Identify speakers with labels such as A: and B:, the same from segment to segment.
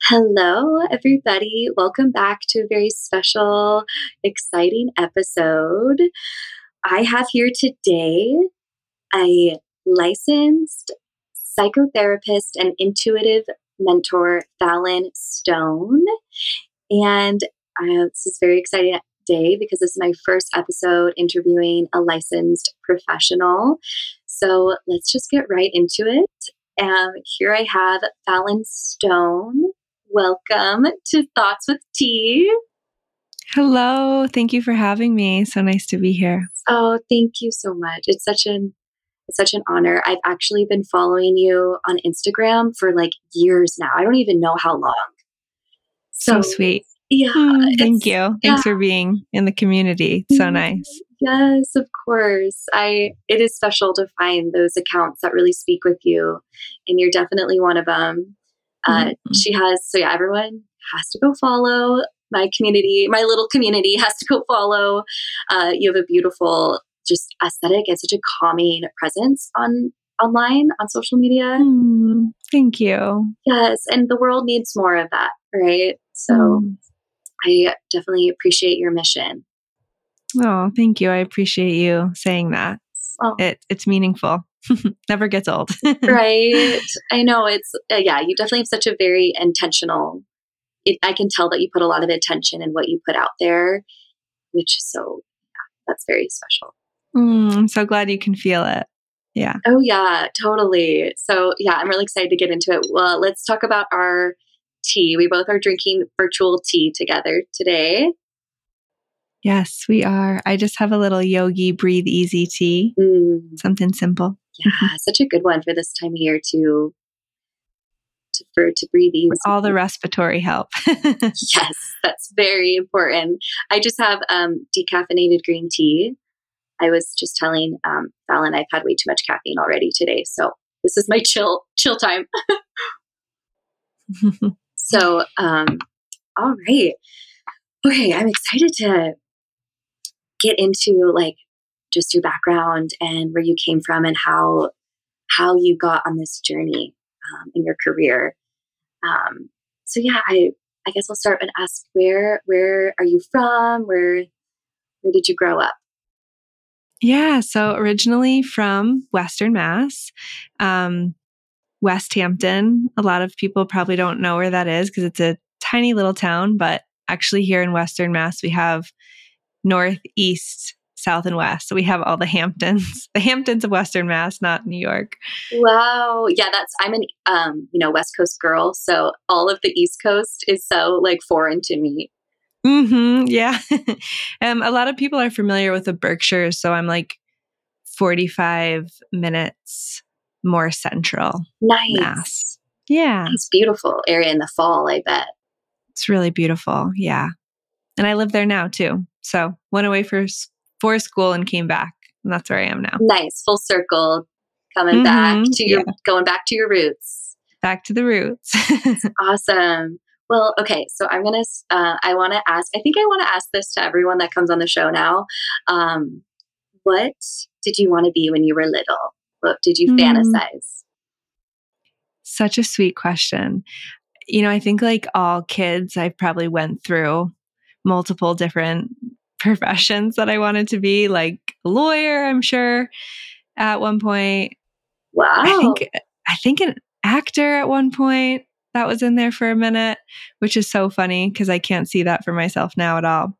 A: Hello, everybody. Welcome back to a very special, exciting episode. I have here today a licensed psychotherapist and intuitive mentor, Fallon Stone. And this is a very exciting day because this is my first episode interviewing a licensed professional. So let's just get right into it. Here I have Fallon Stone. Welcome to Thoughts with Tea.
B: Hello. Thank you for having me. So nice to be here.
A: Oh, thank you so much. It's such an honor. I've actually been following you on Instagram for like years now. I don't even know how long.
B: So sweet.
A: Yeah.
B: Thank you. Thanks for being in the community. It's so nice.
A: Yes, of course. It is special to find those accounts that really speak with you, and you're definitely one of them. Everyone has to go follow my community. My little community has to go follow. You have a beautiful, just aesthetic and such a calming presence online on social media.
B: Thank you.
A: Yes, and the world needs more of that, right? So I definitely appreciate your mission.
B: Oh, thank you. I appreciate you saying that.
A: Oh.
B: It's meaningful. Never gets old.
A: Right. I know you definitely have such a very intentional, I can tell that you put a lot of attention in what you put out there, which is that's very special.
B: I'm so glad you can feel it. Yeah.
A: Oh yeah, totally. So I'm really excited to get into it. Well, let's talk about our tea. We both are drinking virtual tea together today.
B: Yes, we are. I just have a little Yogi Breathe Easy tea. Something simple.
A: Yeah, such a good one for this time of year to breathe easy.
B: All the respiratory help.
A: Yes, that's very important. I just have decaffeinated green tea. I was just telling Fallon I've had way too much caffeine already today, so this is my chill time. So, all right. Okay, I'm excited to get into like just your background and where you came from and how you got on this journey in your career. I guess I'll start and ask where are you from? Where did you grow up?
B: Yeah, so originally from Western Mass, West Hampton. A lot of people probably don't know where that is because it's a tiny little town, but actually here in Western Mass, we have north, east, south, and west. So we have all the Hamptons of Western Mass, not New York.
A: Wow. Yeah, I'm an West Coast girl, so all of the East Coast is so like foreign to me.
B: Yeah. A lot of people are familiar with the Berkshires, so I'm like 45 minutes more central.
A: Nice.
B: Mass. Yeah.
A: It's beautiful area in the fall, I bet.
B: It's really beautiful. Yeah. And I live there now too. So went away for school and came back. And that's where I am now.
A: Nice. Full circle. Going back to your roots.
B: Back to the roots.
A: Awesome. Well, okay. So I want to ask this to everyone that comes on the show now. What did you want to be when you were little? What did you fantasize?
B: Such a sweet question. I think like all kids, I probably went through multiple different professions that I wanted to be, like a lawyer, I'm sure, at one point.
A: Wow.
B: I think an actor at one point. That was in there for a minute, which is so funny because I can't see that for myself now at all.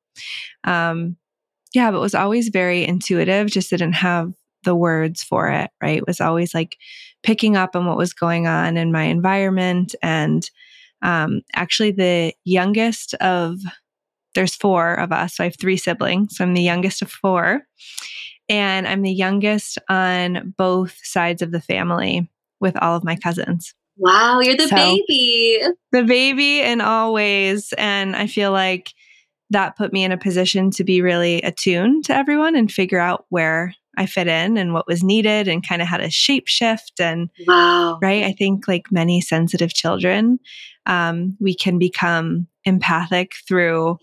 B: But it was always very intuitive, just didn't have the words for it, right? It was always like picking up on what was going on in my environment. And actually the youngest there's 4 of us. So I have 3 siblings. So I'm the youngest of 4. And I'm the youngest on both sides of the family with all of my cousins.
A: Wow, you're the baby.
B: The baby in all ways. And I feel like that put me in a position to be really attuned to everyone and figure out where I fit in and what was needed and kind of how to shape shift. And
A: wow,
B: right. I think like many sensitive children, we can become empathic through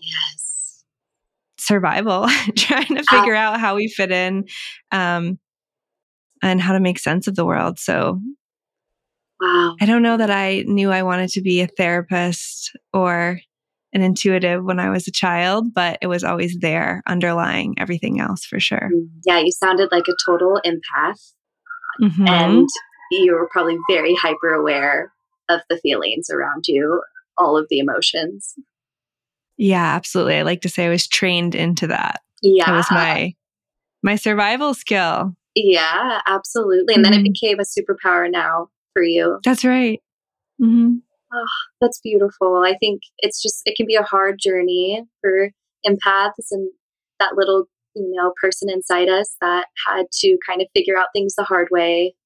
B: survival, trying to figure out how we fit in, and how to make sense of the world. So
A: Wow.
B: I don't know that I knew I wanted to be a therapist or an intuitive when I was a child, but it was always there underlying everything else for sure.
A: Yeah, you sounded like a total empath,
B: Mm-hmm.
A: and you were probably very hyper aware of the feelings around you, all of the emotions.
B: Yeah, absolutely. I like to say I was trained into that.
A: Yeah.
B: It was my survival skill.
A: Yeah, absolutely. And then it became a superpower now for you.
B: That's right. Mm-hmm.
A: Oh, that's beautiful. I think it can be a hard journey for empaths and that little, person inside us that had to kind of figure out things the hard way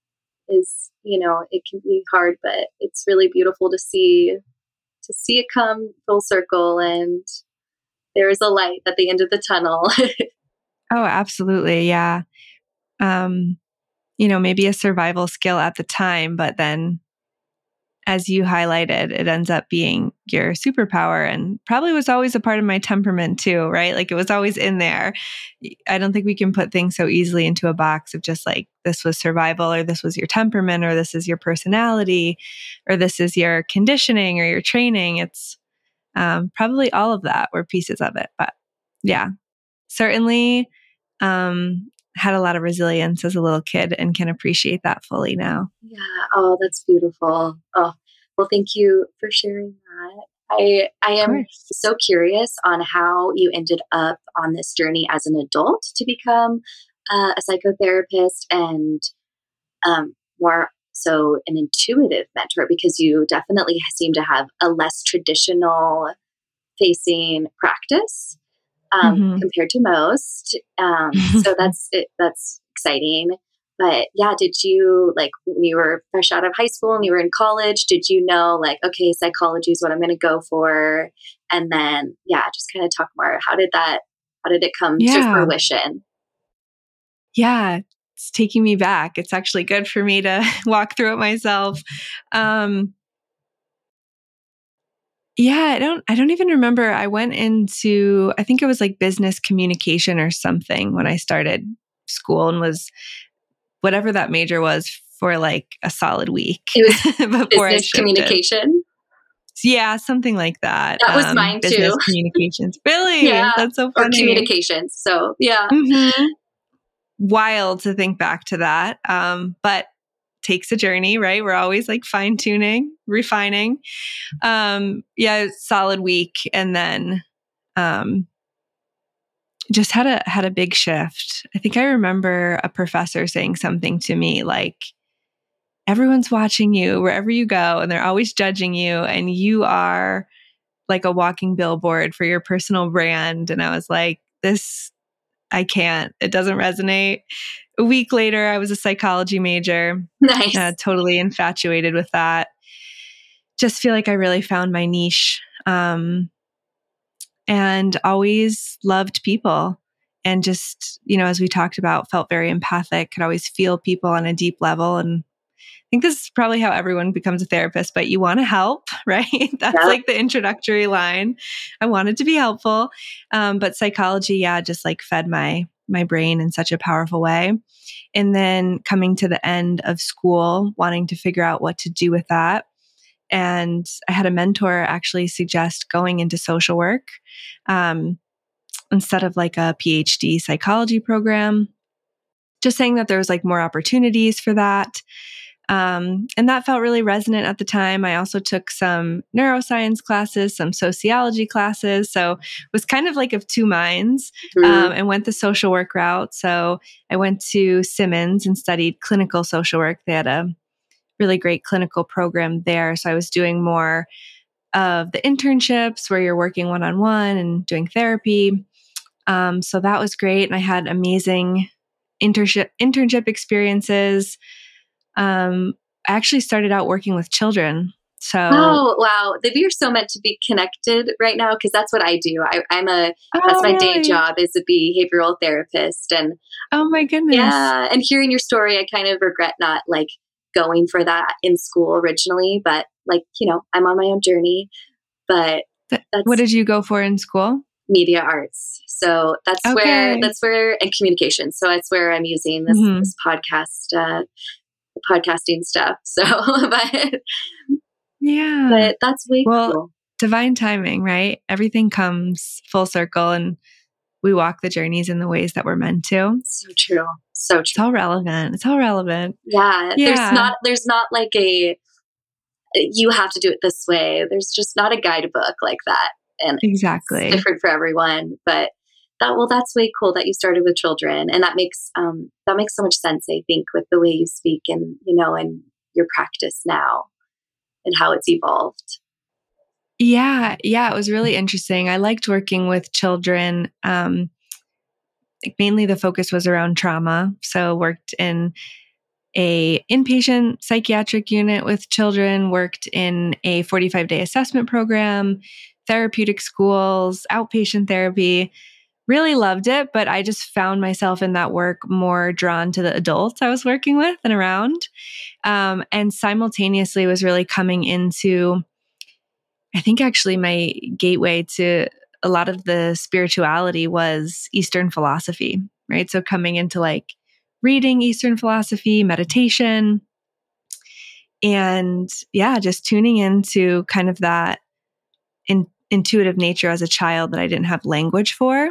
A: it can be hard, but it's really beautiful to see it come full circle, and there is a light at the end of the tunnel.
B: Oh, absolutely. Yeah. Maybe a survival skill at the time, but then as you highlighted, it ends up being your superpower and probably was always a part of my temperament too, right? Like it was always in there. I don't think we can put things so easily into a box of just like, this was survival, or this was your temperament, or this is your personality, or this is your conditioning or your training. It's probably all of that were pieces of it. But yeah, certainly had a lot of resilience as a little kid and can appreciate that fully now.
A: Yeah. Oh, that's beautiful. Oh, well, thank you for sharing that. I am so curious on how you ended up on this journey as an adult to become a psychotherapist and more so an intuitive mentor, because you definitely seem to have a less traditional facing practice compared to most. So that's exciting. But yeah, did you, like, when you were fresh out of high school and you were in college, did you know, like, okay, psychology is what I'm going to go for? And then, yeah, just kind of talk more. How did it come to fruition?
B: Yeah, it's taking me back. It's actually good for me to walk through it myself. Yeah, I don't even remember. I went into, I think it was like business communication or something when I started school, and was whatever that major was for like a solid week.
A: It was business communication.
B: Yeah, something like that.
A: That was mine
B: business
A: too.
B: Communications. Really?
A: Yeah.
B: That's so funny.
A: Or communications. So yeah.
B: Mm-hmm. Wild to think back to that. But takes a journey, right? We're always like fine tuning, refining. Solid week. And then, just had a big shift. I think I remember a professor saying something to me like, everyone's watching you wherever you go, and they're always judging you, and you are like a walking billboard for your personal brand. And I was like, I can't, it doesn't resonate. A week later, I was a psychology major.
A: Nice.
B: Totally infatuated with that. Just feel like I really found my niche. And always loved people. And just, as we talked about, felt very empathic, could always feel people on a deep level. And I think this is probably how everyone becomes a therapist, but you want to help, right? That's like the introductory line. I wanted to be helpful. But psychology, just like fed my brain in such a powerful way. And then coming to the end of school, wanting to figure out what to do with that. And I had a mentor actually suggest going into social work instead of like a PhD psychology program, just saying that there was like more opportunities for that. And that felt really resonant at the time. I also took some neuroscience classes, some sociology classes. So it was kind of like of two minds, and went the social work route. So I went to Simmons and studied clinical social work. They had a really great clinical program there. So I was doing more of the internships where you're working one-on-one and doing therapy. So that was great. And I had amazing internship experiences. I actually started out working with children. So,
A: oh, wow. We are so meant to be connected right now, because that's what I do. That's my day job, is a behavioral therapist. And
B: oh my goodness.
A: Yeah. And hearing your story, I kind of regret not like going for that in school originally, but like, I'm on my own journey. But
B: what did you go for in school?
A: Media arts. So that's where, and communication. So that's where I'm using this podcast podcasting stuff. So, but
B: Yeah.
A: that's way
B: Well,
A: cool.
B: divine timing, right? Everything comes full circle and we walk the journeys in the ways that we're meant to.
A: So true. So
B: It's
A: true.
B: all relevant. It's all relevant.
A: Yeah.
B: Yeah.
A: There's not like you have to do it this way. There's just not a guidebook like that. And
B: Exactly.
A: it's different for everyone. But that's way cool that you started with children. And that makes so much sense, I think, with the way you speak and, and your practice now and how it's evolved.
B: Yeah. Yeah. It was really interesting. I liked working with children. Mainly the focus was around trauma. So worked in a inpatient psychiatric unit with children, worked in a 45-day assessment program, therapeutic schools, outpatient therapy. Really loved it, but I just found myself in that work more drawn to the adults I was working with and around. And simultaneously was really coming into, I think actually my gateway to a lot of the spirituality was Eastern philosophy, right? So coming into like reading Eastern philosophy, meditation, and yeah, just tuning into kind of that intuitive nature as a child that I didn't have language for.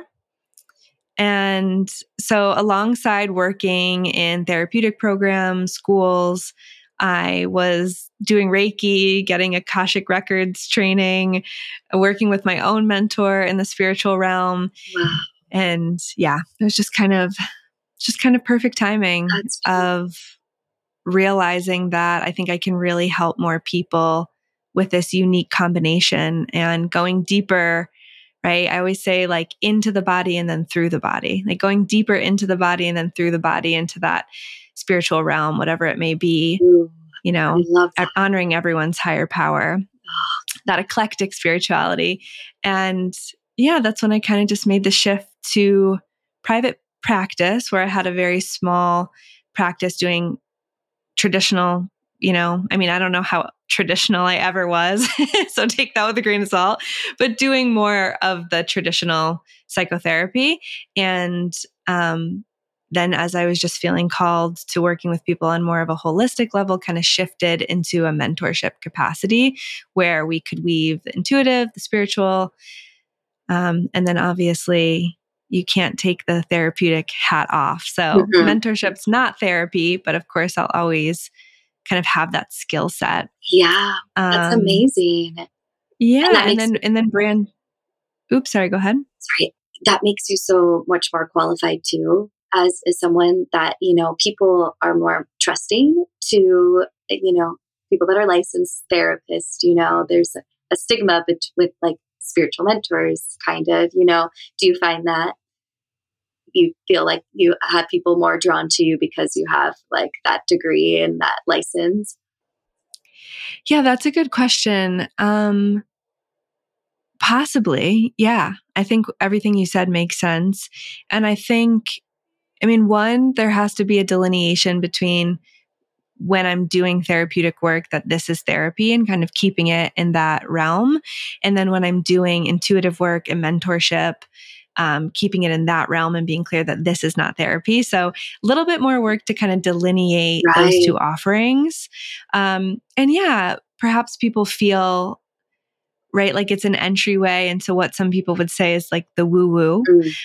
B: And so alongside working in therapeutic programs, schools, I was doing Reiki, getting Akashic Records training, working with my own mentor in the spiritual realm.
A: Wow.
B: And yeah, it was just kind of perfect timing of realizing that I think I can really help more people with this unique combination and going deeper, right? I always say like into the body and then through the body, like going deeper into the body and then through the body into that spiritual realm, whatever it may be,
A: Ooh, I love that.
B: Honoring everyone's higher power, that eclectic spirituality. And yeah, that's when I kind of just made the shift to private practice where I had a very small practice doing traditional, I don't know how traditional I ever was. So take that with a grain of salt, but doing more of the traditional psychotherapy. And then as I was just feeling called to working with people on more of a holistic level, kind of shifted into a mentorship capacity where we could weave the intuitive, the spiritual, and then obviously you can't take the therapeutic hat off. So mentorship's not therapy, but of course I'll always kind of have that skill set.
A: Yeah. That's amazing.
B: Yeah. And then brand, oops, sorry, go ahead.
A: Sorry. That makes you so much more qualified too, as someone that, people are more trusting to, people that are licensed therapists, there's a stigma with like spiritual mentors kind of, do you find that you feel like you have people more drawn to you because you have like that degree and that license?
B: Yeah, that's a good question. Possibly. Yeah. I think everything you said makes sense. And I think, one, there has to be a delineation between when I'm doing therapeutic work that this is therapy and kind of keeping it in that realm. And then when I'm doing intuitive work and mentorship, keeping it in that realm and being clear that this is not therapy. So a little bit more work to kind of delineate those two offerings. And yeah, perhaps people feel, right, like it's an entryway into what some people would say is like the woo-woo.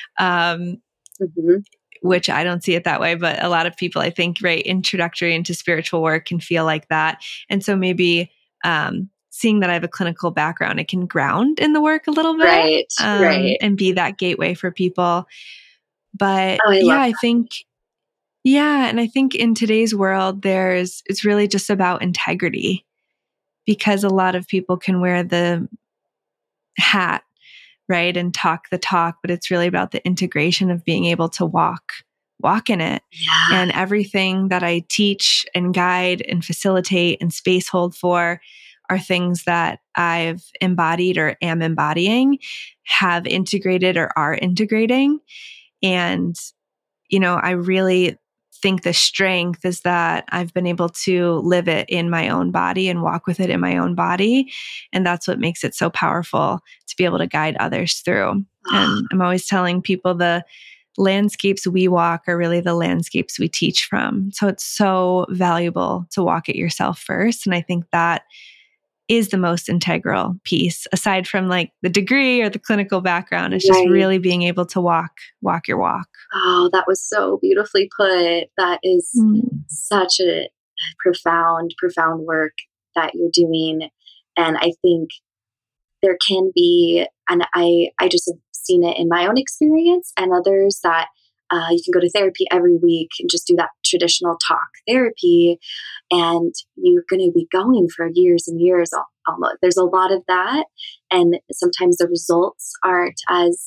B: Which I don't see it that way, but a lot of people, I think, right, introductory into spiritual work can feel like that. And so maybe seeing that I have a clinical background, it can ground in the work a little bit,
A: right.
B: And be that gateway for people. But
A: I
B: think, and I think in today's world, it's really just about integrity, because a lot of people can wear the hat, right, and talk the talk, but it's really about the integration of being able to walk in it.
A: Yeah.
B: And everything that I teach and guide and facilitate and space hold for are things that I've embodied or am embodying, have integrated or are integrating. And, I really think the strength is that I've been able to live it in my own body and walk with it in my own body. And that's what makes it so powerful to be able to guide others through. And I'm always telling people the landscapes we walk are really the landscapes we teach from. So it's so valuable to walk it yourself first. And I think that is the most integral piece, aside from like the degree or the clinical background. It's just really being able to walk your walk.
A: Oh, that was so beautifully put. That is such a profound work that you're doing. And I think there can be, and I just have seen it in my own experience and others, that you can go to therapy every week and just do that traditional talk therapy, and you're going to be going for years and years almost. There's a lot of that, and sometimes the results aren't as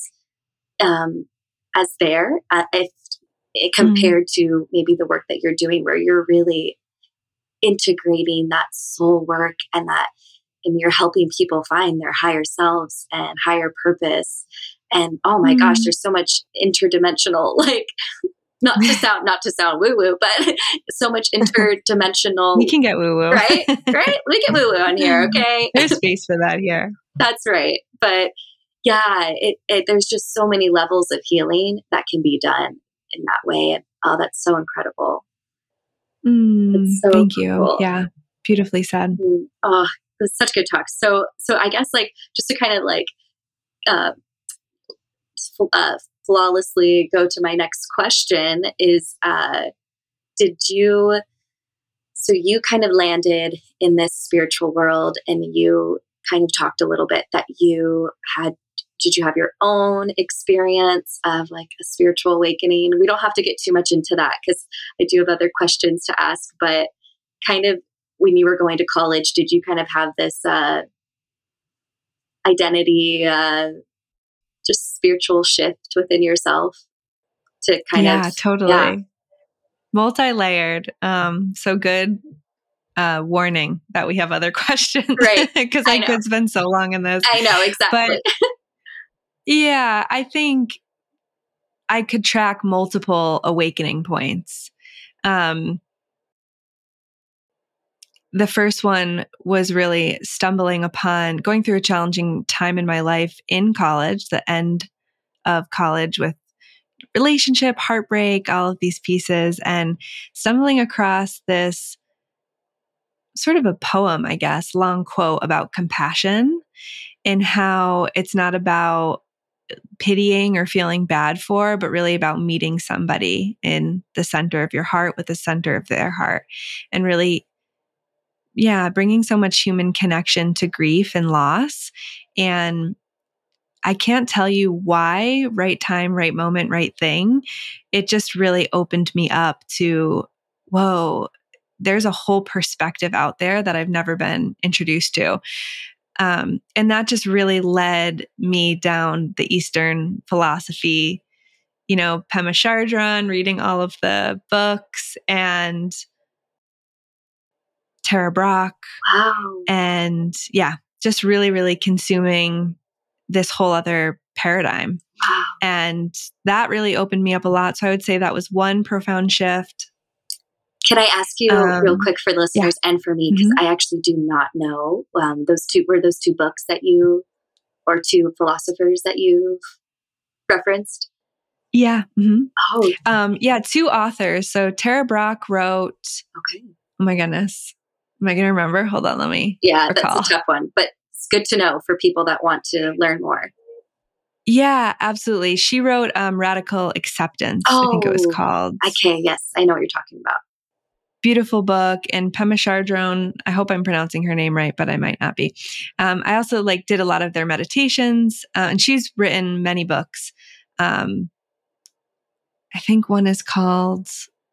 A: there if compared to maybe the work that you're doing, where you're really integrating that soul work and you're helping people find their higher selves and higher purpose. And oh my gosh, there's so much interdimensional, like not to sound woo woo, but so much interdimensional.
B: We can get woo woo,
A: right? We get woo woo on here. Okay.
B: There's space for that here.
A: That's right. But yeah, there's just so many levels of healing that can be done in that way. And oh, that's so incredible.
B: So thank you. Yeah. Beautifully said.
A: Oh, it was such good talk. So I guess like just to kind of like flawlessly go to my next question is, so you kind of landed in this spiritual world, and you kind of talked a little bit that did you have your own experience of like a spiritual awakening? We don't have to get too much into that because I do have other questions to ask, but kind of when you were going to college, did you kind of have this identity, just spiritual shift within yourself to kind of...
B: Yeah, totally. Multi-layered. So good. Warning that we have other questions.
A: Right.
B: Because I could spend so long in this.
A: I know, exactly.
B: But yeah, I think I could track multiple awakening points. The first one was really stumbling upon going through a challenging time in my life in college, the end of college, with relationship, heartbreak, all of these pieces, and stumbling across this sort of a poem, I guess, long quote about compassion and how it's not about pitying or feeling bad for, but really about meeting somebody in the center of your heart with the center of their heart, and really, bringing so much human connection to grief and loss. And I can't tell you why, right time, right moment, right thing. It just really opened me up to, whoa, there's a whole perspective out there that I've never been introduced to. And that just really led me down the Eastern philosophy, Pema Chardon, reading all of the books, and Tara Brach.
A: Wow.
B: And just really, really consuming this whole other paradigm.
A: Wow.
B: And that really opened me up a lot. So I would say that was one profound shift.
A: Can I ask you real quick for listeners and for me, because I actually do not know those two books that or two philosophers that you've referenced?
B: Yeah. Mm-hmm.
A: Oh.
B: Two authors. So Tara Brach wrote,
A: okay.
B: Oh my goodness. Am I going to remember? Hold on, let me recall.
A: That's a tough one, but it's good to know for people that want to learn more.
B: Yeah, absolutely. She wrote Radical Acceptance, I think it was called.
A: Okay, yes. I know what you're talking about.
B: Beautiful book. And Pema Chardon, I hope I'm pronouncing her name right, but I might not be. I also did a lot of their meditations, and she's written many books. I think one is called...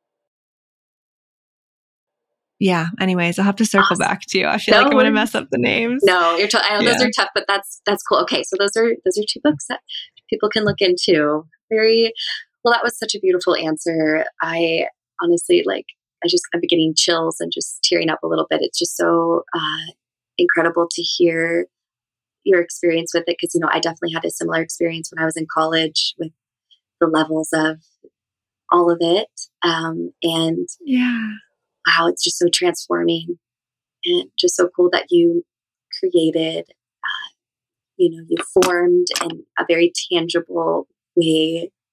B: anyways, I'll have to circle back to you. I feel like I'm going to mess up the names.
A: No, I know those are tough, but that's cool. Okay, so those are two books that people can look into. Very well. That was such a beautiful answer. I honestly I'm getting chills and just tearing up a little bit. It's just so incredible to hear your experience with it, because I definitely had a similar experience when I was in college with the levels of all of it, and wow, it's just so transforming, and just so cool that you created, you formed in a very tangible way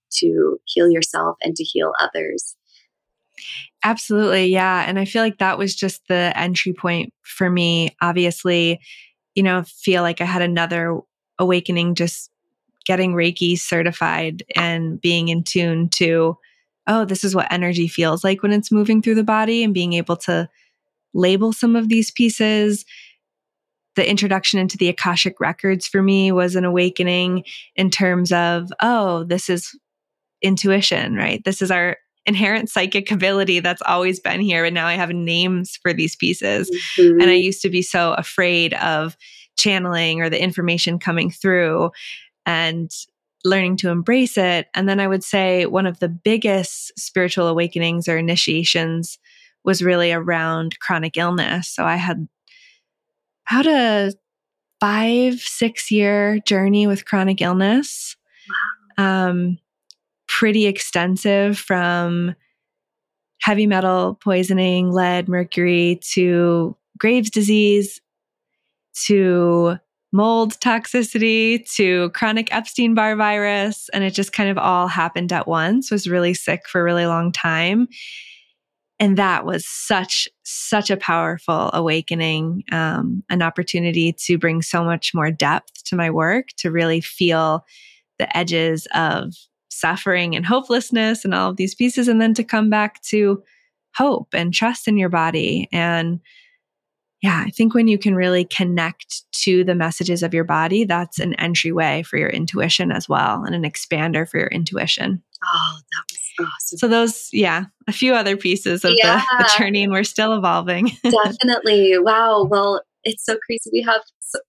A: to heal yourself and to heal others.
B: Absolutely. Yeah. And I feel like that was just the entry point for me. Obviously, feel like I had another awakening just getting Reiki certified and being in tune to, oh, this is what energy feels like when it's moving through the body, and being able to label some of these pieces. The introduction into the Akashic records for me was an awakening in terms of, oh, this is intuition, right? This is our inherent psychic ability that's always been here. And now I have names for these pieces.
A: Mm-hmm.
B: And I used to be so afraid of channeling or the information coming through, and learning to embrace it. And then I would say one of the biggest spiritual awakenings or initiations was really around chronic illness. So I had about a 5-6 year journey with chronic illness.
A: Wow.
B: Pretty extensive, from heavy metal poisoning, lead, mercury, to Graves' disease, to mold toxicity, to chronic Epstein-Barr virus. And it just kind of all happened at once. Was really sick for a really long time. And that was such a powerful awakening, an opportunity to bring so much more depth to my work, to really feel the edges of suffering and hopelessness and all of these pieces, and then to come back to hope and trust in your body. And yeah, I think when you can really connect to the messages of your body, that's an entryway for your intuition as well, and an expander for your intuition.
A: Oh, that was awesome.
B: So those, a few other pieces of the journey, and we're still evolving.
A: Definitely. Wow. Well, it's so crazy. We have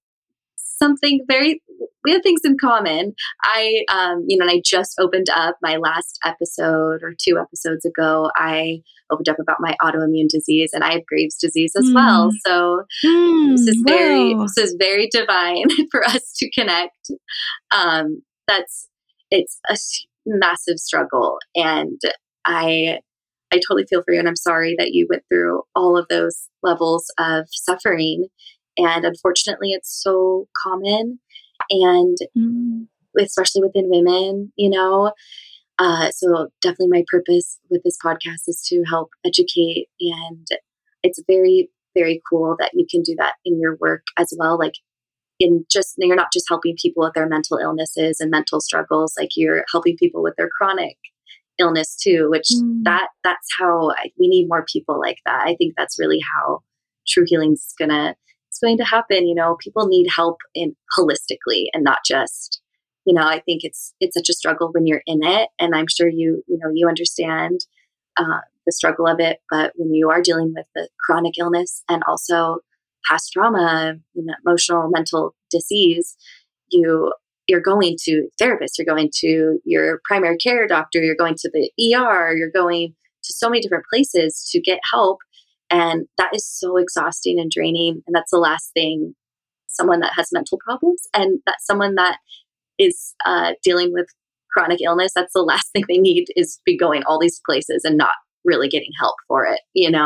A: we have things in common. And I just opened up my last episode, or 2 episodes ago. I opened up about my autoimmune disease, and I have Graves' disease as well. So this is very divine for us to connect. It's a massive struggle, and I totally feel for you, and I'm sorry that you went through all of those levels of suffering. And unfortunately, it's so common, and especially within women, so definitely my purpose with this podcast is to help educate. And it's very, very cool that you can do that in your work as well. Like, you're not just helping people with their mental illnesses and mental struggles, like you're helping people with their chronic illness too, which that's how we need more people like that. I think that's really how true healing is going to happen. People need help holistically, and not just, I think it's such a struggle when you're in it. And I'm sure you understand the struggle of it. But when you are dealing with the chronic illness and also past trauma, emotional, mental disease, you're going to therapists, you're going to your primary care doctor, you're going to the ER, you're going to so many different places to get help. And that is so exhausting and draining. And that's the last thing someone that has mental problems, and that someone that is dealing with chronic illness, that's the last thing they need, is be going all these places and not really getting help for it,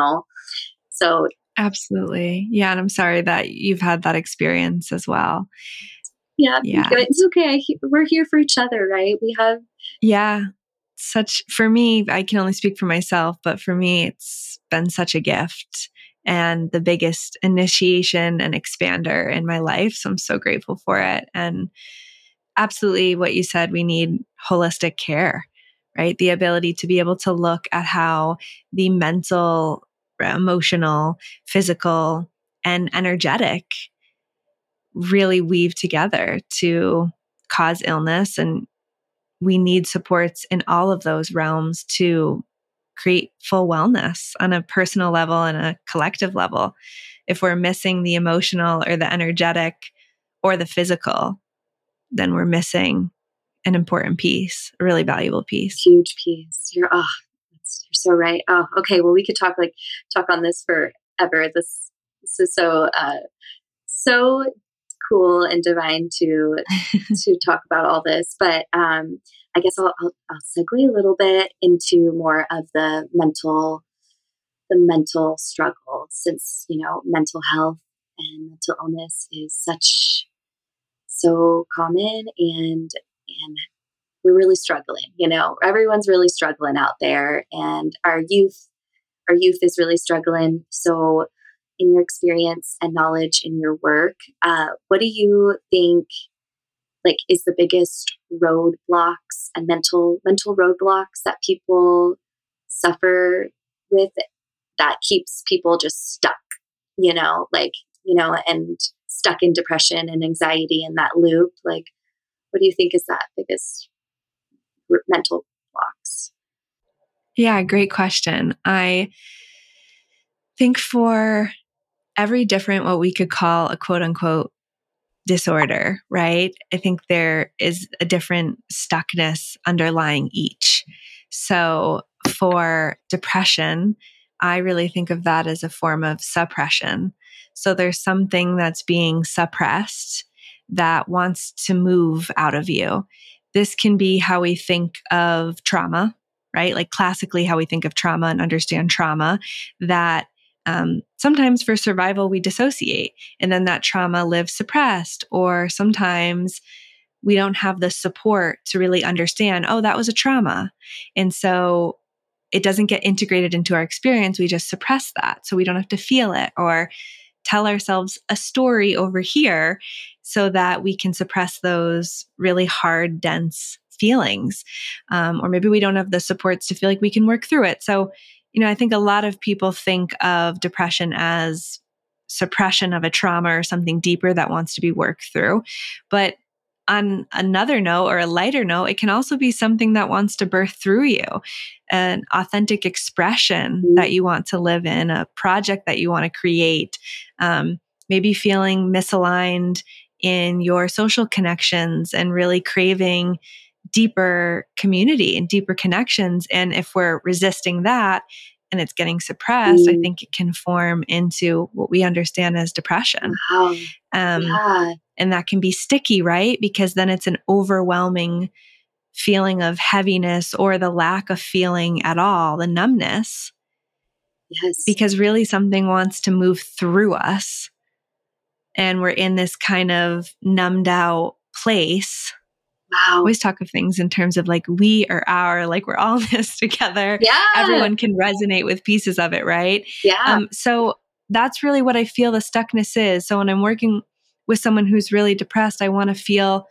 A: So
B: absolutely. Yeah. And I'm sorry that you've had that experience as well.
A: Yeah. It's okay. We're here for each other, right? We have.
B: Yeah. For me, I can only speak for myself, but for me, it's been such a gift and the biggest initiation and expander in my life. So I'm so grateful for it. And absolutely what you said, we need holistic care, right? The ability to be able to look at how the mental, emotional, physical, and energetic really weave together to cause illness. And we need supports in all of those realms to create full wellness on a personal level and a collective level. If we're missing the emotional or the energetic or the physical, then we're missing an important piece, a really valuable piece.
A: Huge piece. You're so right. Oh, okay. Well, we could talk on this forever. This is so cool and divine to talk about all this. But I guess I'll segue a little bit into more of the mental struggle, since mental health and mental illness is so common, and we're really struggling, everyone's really struggling out there, and our youth is really struggling. So in your experience and knowledge in your work, what do you think like is the biggest roadblocks and mental roadblocks that people suffer with that keeps people just stuck, and stuck in depression and anxiety in that loop? Like, what do you think is that biggest mental blocks?
B: Yeah, great question. I think for every different, what we could call a quote unquote disorder, right? I think there is a different stuckness underlying each. So for depression, I really think of that as a form of suppression. So there's something that's being suppressed that wants to move out of you. This can be how we think of trauma, right? Like classically, how we think of trauma and understand trauma, that sometimes for survival, we dissociate and then that trauma lives suppressed, or sometimes we don't have the support to really understand, oh, that was a trauma. And so it doesn't get integrated into our experience. We just suppress that so we don't have to feel it, or tell ourselves a story over here so that we can suppress those really hard, dense feelings. Or maybe we don't have the supports to feel like we can work through it. So I think a lot of people think of depression as suppression of a trauma or something deeper that wants to be worked through. But on another note, or a lighter note, it can also be something that wants to birth through you, an authentic expression that you want to live in, a project that you want to create, maybe feeling misaligned in your social connections and really craving deeper community and deeper connections. And if we're resisting that and it's getting suppressed, I think it can form into what we understand as depression.
A: Wow. Yeah.
B: And that can be sticky, right? Because then it's an overwhelming feeling of heaviness or the lack of feeling at all, the numbness.
A: Yes.
B: Because really something wants to move through us. And we're in this kind of numbed out place.
A: Wow.
B: I always talk of things in terms of like we or our, like we're all in this together.
A: Yeah.
B: Everyone can resonate with pieces of it, right?
A: Yeah.
B: So that's really what I feel the stuckness is. So when I'm working with someone who's really depressed, I want to feel,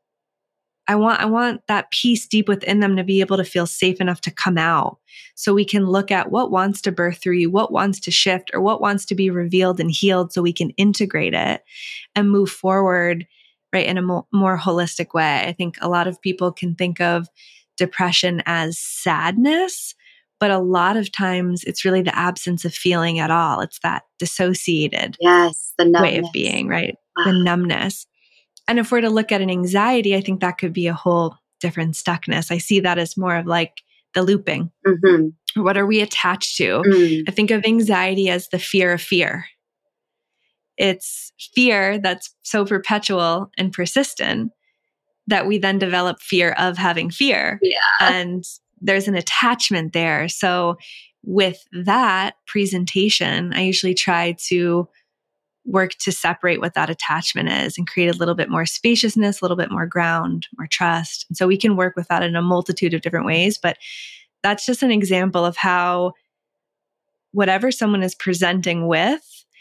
B: I want that peace deep within them to be able to feel safe enough to come out. So we can look at what wants to birth through you, what wants to shift, or what wants to be revealed and healed so we can integrate it and move forward, right, in a more holistic way. I think a lot of people can think of depression as sadness, but a lot of times it's really the absence of feeling at all. It's that dissociated way of being, right?
A: Wow.
B: The numbness. And if we're to look at an anxiety, I think that could be a whole different stuckness. I see that as more of like the looping.
A: Mm-hmm.
B: What are we attached to? I think of anxiety as the fear of fear. It's fear that's so perpetual and persistent that we then develop fear of having fear.
A: Yeah.
B: And there's an attachment there. So with that presentation, I usually try to work to separate what that attachment is and create a little bit more spaciousness, a little bit more ground, more trust. And so we can work with that in a multitude of different ways. But that's just an example of how whatever someone is presenting with,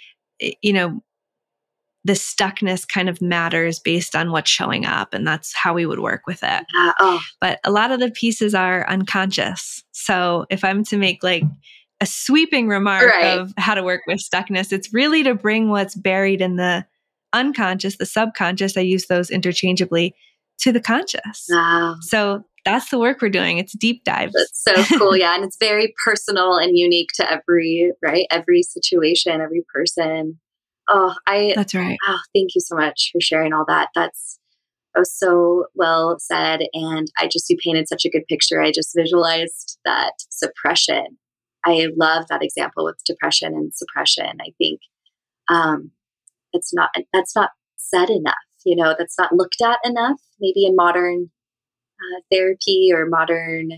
B: the stuckness kind of matters based on what's showing up. And that's how we would work with it. But a lot of the pieces are unconscious. So if I'm to make like a sweeping remark of how to work with stuckness, it's really to bring what's buried in the unconscious, the subconscious, I use those interchangeably, to the conscious.
A: Wow.
B: So that's the work we're doing. It's deep dives.
A: That's so cool. Yeah. And it's very personal and unique to every situation, every person.
B: That's right.
A: Oh, thank you so much for sharing all that. That was so well said. And you painted such a good picture. I just visualized that suppression. I love that example with depression and suppression. I think that's not said enough. That's not looked at enough, maybe in modern therapy or modern,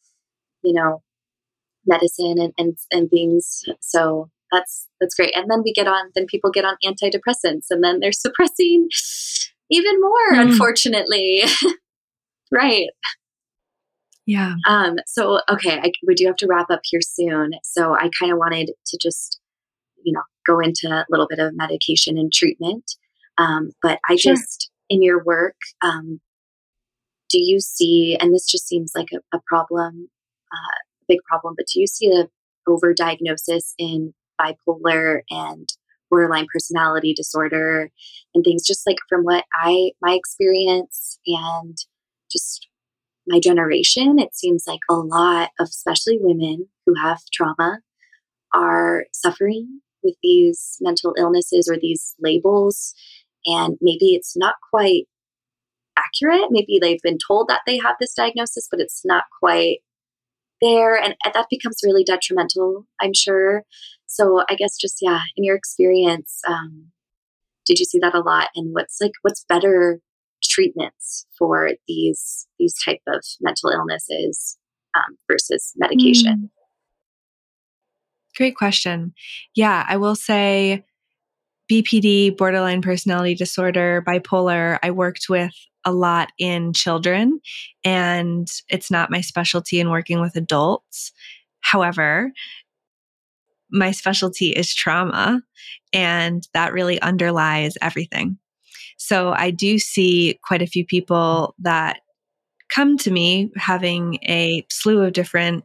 A: medicine and things. So that's great. And then people get on antidepressants, and then they're suppressing even more, unfortunately. Right.
B: Yeah.
A: So, okay, we do have to wrap up here soon. So I kind of wanted to just, go into a little bit of medication and treatment. But I
B: Sure.
A: just, in your work, do you see, and this just seems like a problem, big problem, but do you see a overdiagnosis in bipolar and borderline personality disorder and things, just like from my experience and just my generation? It seems like a lot of, especially women who have trauma, are suffering with these mental illnesses or these labels. And maybe it's not quite accurate. Maybe they've been told that they have this diagnosis, but it's not quite there. And that becomes really detrimental, I'm sure. So I guess just, yeah, in your experience, did you see that a lot? And what's better treatments for these type of mental illnesses versus medication?
B: Mm, great question. Yeah, I will say BPD, borderline personality disorder, bipolar, I worked with a lot in children, and it's not my specialty in working with adults. However, my specialty is trauma, and that really underlies everything. So I do see quite a few people that come to me having a slew of different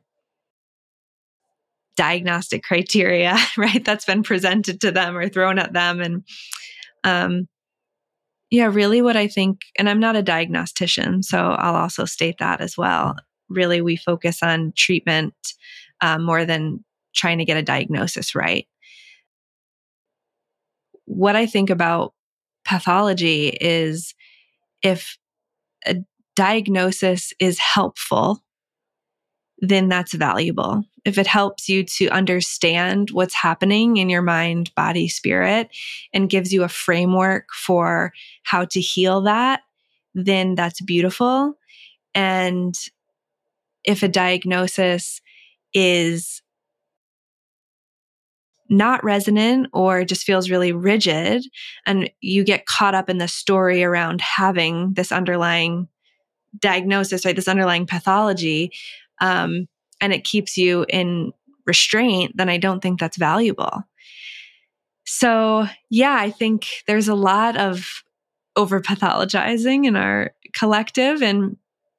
B: diagnostic criteria, right? That's been presented to them or thrown at them. And yeah, really what I think, and I'm not a diagnostician, so I'll also state that as well. Really, we focus on treatment more than trying to get a diagnosis right. What I think about pathology is if a diagnosis is helpful, then that's valuable. If it helps you to understand what's happening in your mind, body, spirit, and gives you a framework for how to heal that, then that's beautiful. And if a diagnosis is not resonant or just feels really rigid, and you get caught up in the story around having this underlying diagnosis, right, this underlying pathology, and it keeps you in restraint, then I don't think that's valuable. So, yeah, I think there's a lot of over pathologizing in our collective. And,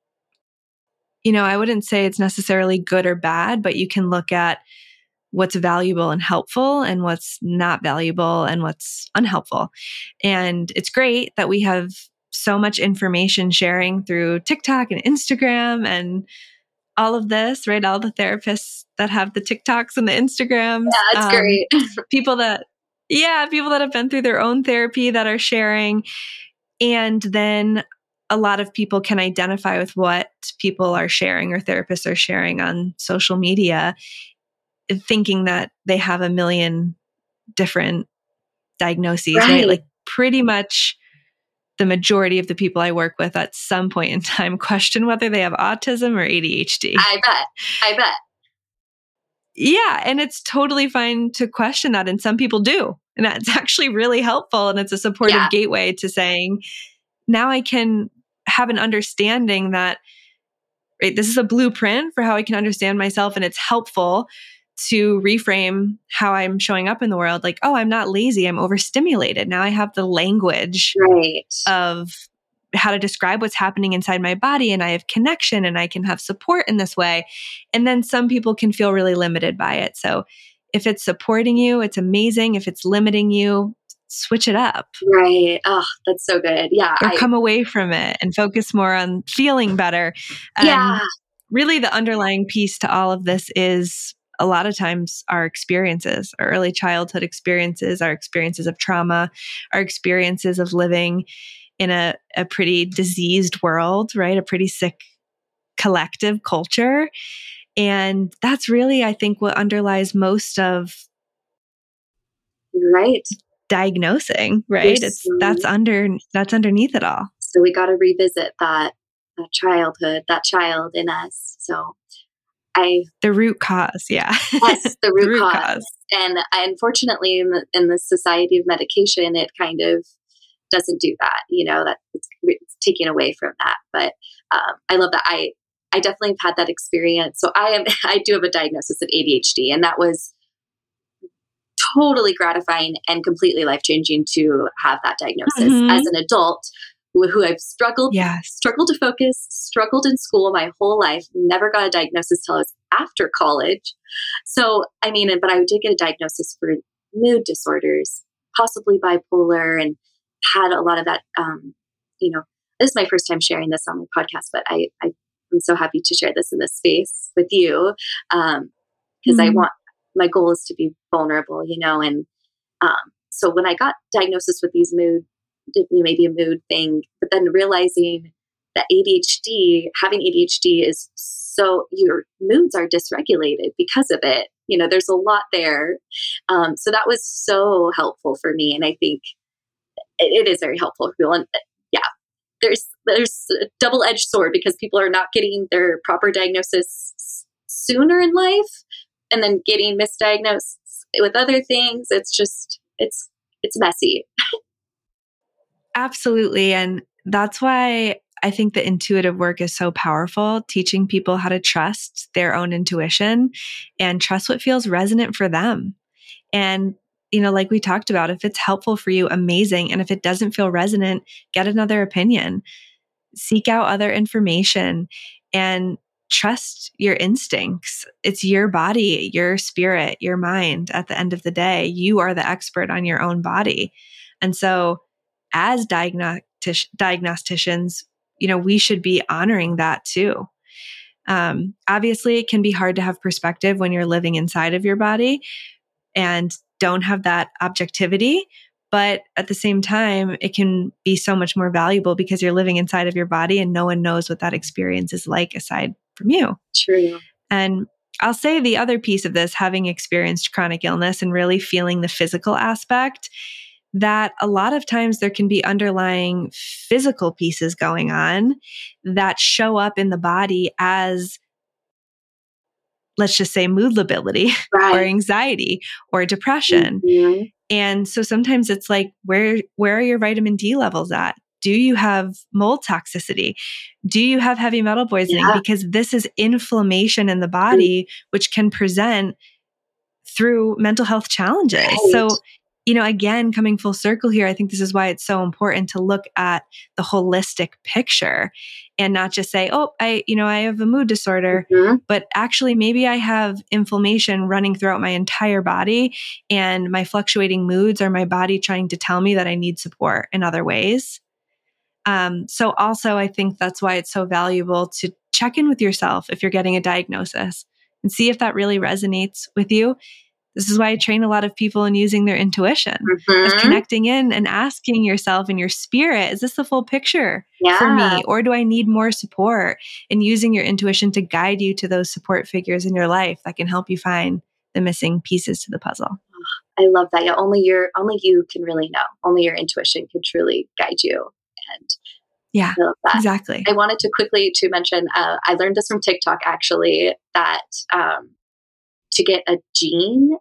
B: I wouldn't say it's necessarily good or bad, but you can look at what's valuable and helpful and what's not valuable and what's unhelpful. And it's great that we have so much information sharing through TikTok and Instagram and all of this, right? All the therapists that have the TikToks and the Instagrams,
A: Yeah, it's great.
B: people that, people that have been through their own therapy that are sharing. And then a lot of people can identify with what people are sharing or therapists are sharing on social media, thinking that they have a million different diagnoses, right? Like pretty much the majority of the people I work with at some point in time question whether they have autism or ADHD.
A: I bet.
B: Yeah. And it's totally fine to question that. And some people do. And that's actually really helpful. And it's a supportive gateway to saying, now I can have an understanding that, right, this is a blueprint for how I can understand myself. And it's helpful to reframe how I'm showing up in the world. Like, oh, I'm not lazy, I'm overstimulated. Now I have the language of how to describe what's happening inside my body, and I have connection and I can have support in this way. And then some people can feel really limited by it. So if it's supporting you, it's amazing. If it's limiting you, switch it up.
A: Right. Oh, that's so good. Yeah.
B: Or come away from it and focus more on feeling better. And really the underlying piece to all of this is a lot of times our experiences, our early childhood experiences, our experiences of trauma, our experiences of living in a pretty diseased world, right? A pretty sick collective culture. And that's really, I think, what underlies most of diagnosing, right? That's underneath it all.
A: So we got to revisit that childhood, that child in us. So
B: the root cause,
A: yes, the root cause. And unfortunately, in the society of medication, it kind of doesn't do that. That it's taken away from that. But I love that. I definitely have had that experience. So I do have a diagnosis of ADHD, and that was totally gratifying and completely life-changing to have that diagnosis as an adult who I've struggled to focus, struggled in school my whole life, never got a diagnosis till I was after college. So, but I did get a diagnosis for mood disorders, possibly bipolar, and had a lot of that, this is my first time sharing this on my podcast, but I'm so happy to share this in this space with you. Because my goal is to be vulnerable, and so when I got diagnosis with these maybe a mood thing, but then realizing that having ADHD is so your moods are dysregulated because of it. There's a lot there. So that was so helpful for me. And I think it is very helpful for people. And there's a double-edged sword because people are not getting their proper diagnosis sooner in life and then getting misdiagnosed with other things. It's messy.
B: Absolutely. And that's why I think the intuitive work is so powerful, teaching people how to trust their own intuition and trust what feels resonant for them. And, like we talked about, if it's helpful for you, amazing. And if it doesn't feel resonant, get another opinion, seek out other information, and trust your instincts. It's your body, your spirit, your mind. At the end of the day, you are the expert on your own body. And so as diagnosticians, we should be honoring that too. Obviously, it can be hard to have perspective when you're living inside of your body and don't have that objectivity. But at the same time, it can be so much more valuable because you're living inside of your body and no one knows what that experience is like aside from you.
A: True.
B: And I'll say the other piece of this, having experienced chronic illness and really feeling the physical aspect, that a lot of times there can be underlying physical pieces going on that show up in the body as, let's just say, mood lability or anxiety or depression. Mm-hmm. And so sometimes it's like, where are your vitamin D levels at? Do you have mold toxicity? Do you have heavy metal poisoning? Yeah. Because this is inflammation in the body, which can present through mental health challenges. Right. So, again, coming full circle here, I think this is why it's so important to look at the holistic picture and not just say, oh, I have a mood disorder, but actually maybe I have inflammation running throughout my entire body and my fluctuating moods are my body trying to tell me that I need support in other ways. So also I think that's why it's so valuable to check in with yourself if you're getting a diagnosis and see if that really resonates with you. This is why I train a lot of people in using their intuition, is connecting in and asking yourself in your spirit, is this the full picture for me? Or do I need more support? And using your intuition to guide you to those support figures in your life that can help you find the missing pieces to the puzzle.
A: I love that. Yeah, only you can really know. Only your intuition can truly guide you. And
B: yeah,
A: I love that.
B: Exactly.
A: I wanted to quickly mention, I learned this from TikTok actually, that to get a gene,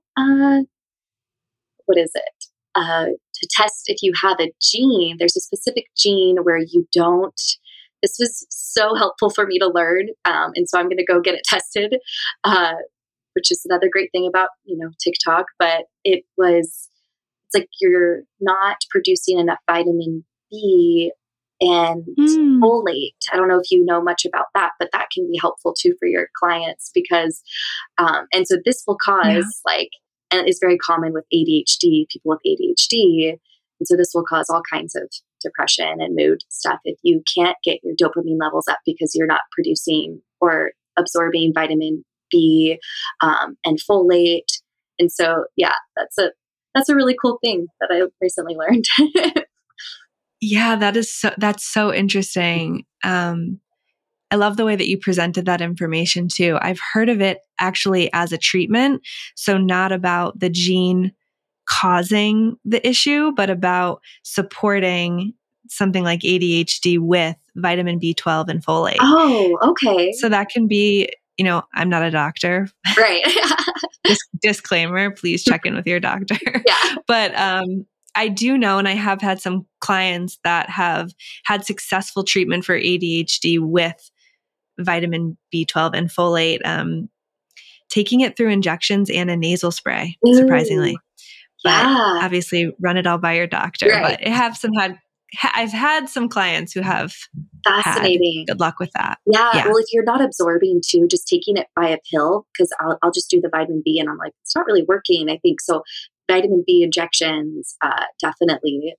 A: to test if you have a gene, there's a specific gene where you don't. This was so helpful for me to learn. And so I'm going to go get it tested, which is another great thing about, TikTok, but it's like you're not producing enough vitamin B and folate. I don't know if you know much about that, but that can be helpful too for your clients because, and so this will cause and it's very common with ADHD, people with ADHD. And so this will cause all kinds of depression and mood stuff if you can't get your dopamine levels up because you're not producing or absorbing vitamin B and folate. And so, that's a really cool thing that I recently learned.
B: Yeah, that's so interesting. I love the way that you presented that information too. I've heard of it actually as a treatment. So not about the gene causing the issue, but about supporting something like ADHD with vitamin B12 and folate.
A: Oh, okay.
B: So that can be, I'm not a doctor.
A: Right.
B: Disclaimer, please check in with your doctor.
A: Yeah.
B: But I do know, and I have had some clients that have had successful treatment for ADHD with vitamin B12 and folate, taking it through injections and a nasal spray, surprisingly.
A: Ooh,
B: But
A: yeah.
B: obviously run it all by your doctor.
A: Right.
B: But I've had some clients who have had
A: Fascinating.
B: good luck with that.
A: Yeah.
B: Yeah.
A: Well, if you're not absorbing too, just taking it by a pill, because I'll just do the vitamin B and I'm like, it's not really working. I think so. Vitamin B injections, definitely.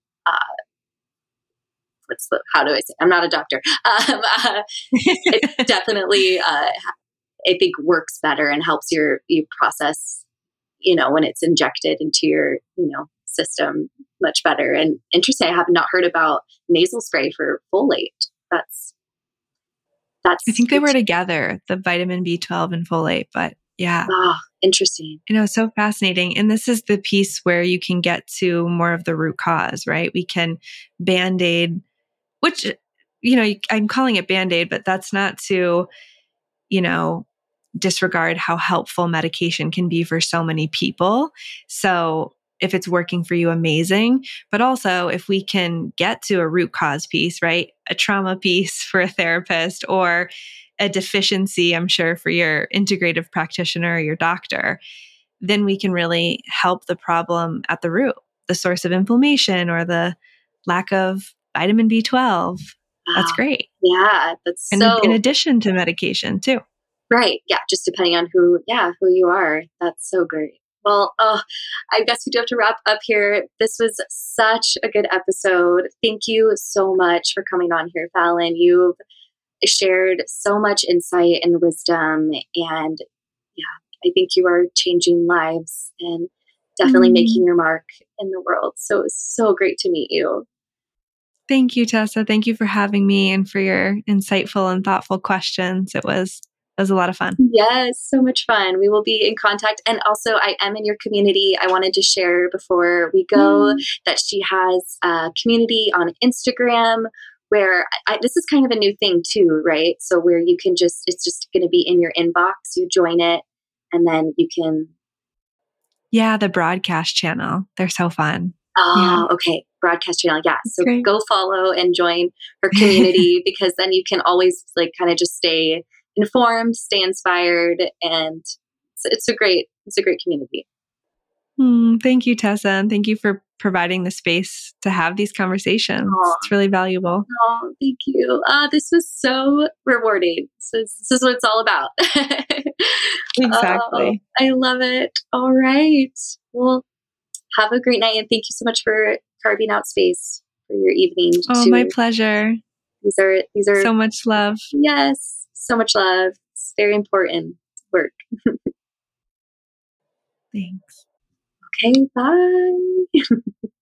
A: How do I say? I'm not a doctor. It definitely, I think, works better and helps you process, when it's injected into your, system much better. And interesting, I have not heard about nasal spray for folate. That's
B: I think they
A: good
B: were together, the vitamin B12 and folate, but yeah.
A: interesting.
B: So fascinating. And this is the piece where you can get to more of the root cause, right? We can Band-Aid, which, I'm calling it Band-Aid, but that's not to, disregard how helpful medication can be for so many people. So if it's working for you, amazing. But also if we can get to a root cause piece, right? A trauma piece for a therapist or a deficiency, I'm sure, for your integrative practitioner or your doctor, then we can really help the problem at the root, the source of inflammation or the lack of vitamin B12. That's
A: Wow.
B: great.
A: Yeah, that's
B: And in addition to medication too.
A: right. Yeah, just depending on who you are. That's so great. Well, I guess we do have to wrap up here. This was such a good episode. Thank you so much for coming on here, Fallon. You've shared so much insight and wisdom, and I think you are changing lives and definitely making your mark in the world. So it was so great to meet you.
B: Thank you, Tessa. Thank you for having me and for your insightful and thoughtful questions. It was a lot of fun.
A: Yes, so much fun. We will be in contact. And also, I am in your community. I wanted to share before we go that she has a community on Instagram where this is kind of a new thing too, right? So where you can it's just going to be in your inbox. You join it and then you can.
B: Yeah, the broadcast channel. They're so fun.
A: Oh, yeah. Okay. Broadcast channel. Yeah. So
B: great.
A: Go follow and join her community because then you can always kind of just stay informed, stay inspired, and it's a great community.
B: Thank you, Tessa, and thank you for providing the space to have these conversations. It's really valuable.
A: Oh, thank you. This was so rewarding. This is what it's all about.
B: Exactly.
A: I love it. All right. Well, have a great night, and thank you so much for carving out space for your evening.
B: Oh, my pleasure.
A: These are
B: so much love.
A: Yes, so much love. It's very important work.
B: Thanks.
A: Okay, bye.